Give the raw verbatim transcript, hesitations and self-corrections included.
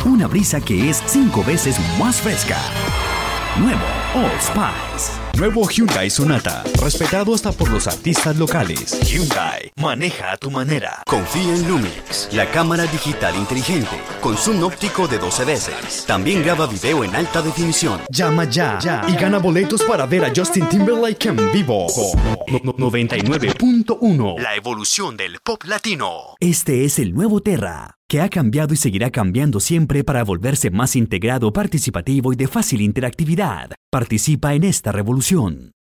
Una brisa que es cinco veces más fresca. Nuevo Old Spice. Nuevo Hyundai Sonata, respetado hasta por los artistas locales. Hyundai, maneja a tu manera. Confía en Lumix, la cámara digital inteligente, con zoom óptico de doce veces. También graba video en alta definición. Llama ya, ya y gana boletos para ver a Justin Timberlake en vivo. No- no- noventa y nueve punto uno. La evolución del pop latino. Este es el nuevo Terra, que ha cambiado y seguirá cambiando siempre para volverse más integrado, participativo y de fácil interactividad. Participa en esta revolución.